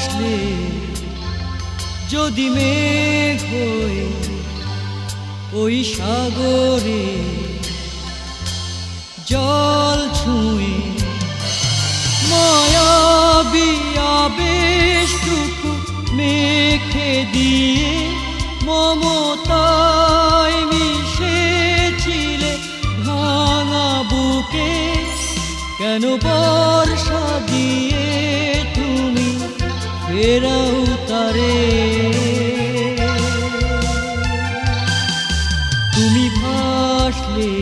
ভাসলে যদি মেঘ হয়ে ওই সাগরে জল ছুঁয়ে মায়াবী আবেশটুকু মেখে দিয়ে মমতায় মিশেছিলে ভাঙা বুকে। কেন বর্ষা দিয়ে তুমি ফেরাও তারে? তুমি ভাসলে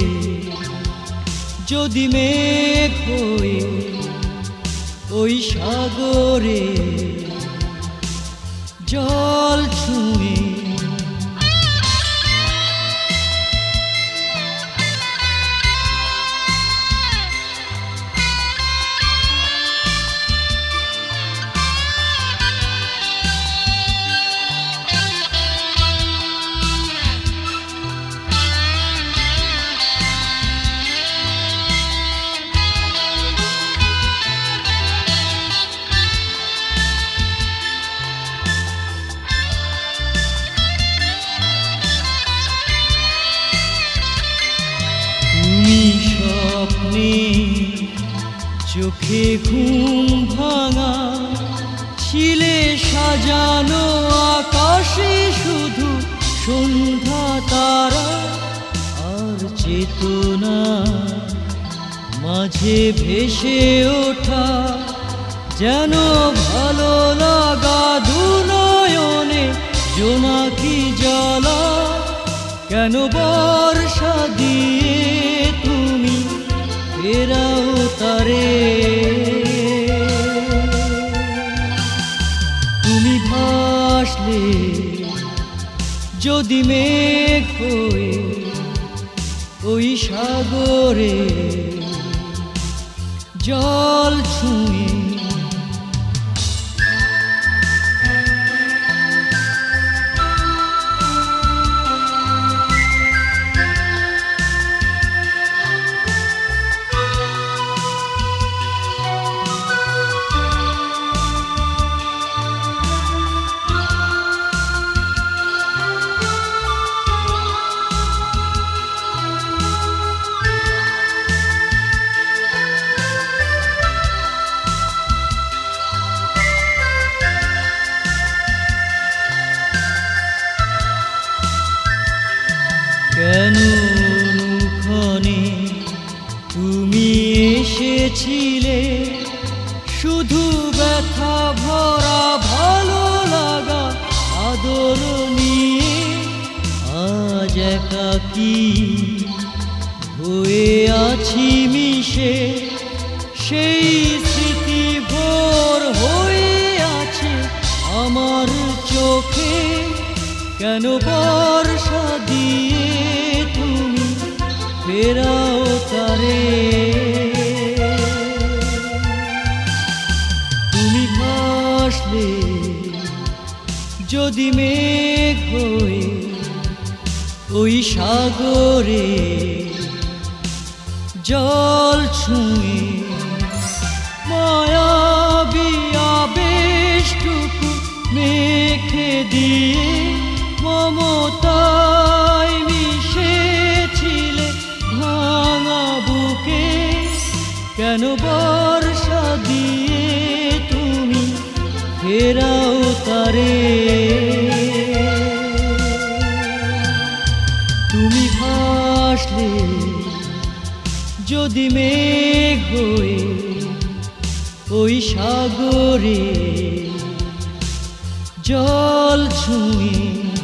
যদি মেঘ হয়ে ওই সাগরে জল ছুঁয়ে স্বপ্নে চোখে ঘুম ভাঙা ছিলে সাজানো আকাশে শুধু সন্ধ্যা তারা আর চেতনা মাঝে ভেসে ওঠা যেন ভালো লাগা দুনয়নে জোনাকি জ্বালা। কেন বর্ষা দিয়ে তুমি ফেরাও তারে? তুমি ভাসলে যদি মেঘ হয়ে ওই সাগরে জল ছুঁয়ে কেন অনুক্ষণে তুমি এসেছিলে শুধু ব্যথা ভরা ভালো লাগা আদর নিয়ে। আজ একাকী হয়ে আছি মিশে, সেই স্মৃতি ভোর হয়ে আছে আমার চোখে। কেন বর্ষা দিয়ে তুমি ফেরাও তারে? তুমি ভাসলে যদি মেঘ হয়ে ওই সাগরে জল ছুঁয়ে মায়াবী আবেশটুকু মেখে দিয়ে মমতায় মিশেছিলে ভাঙা বুকে। কেন বর্ষা দিয়ে তুমি ফেরাও তারে? তুমি ভাসলে যদি মেঘ হয়ে ওই সাগরে জল ছুঁয়ে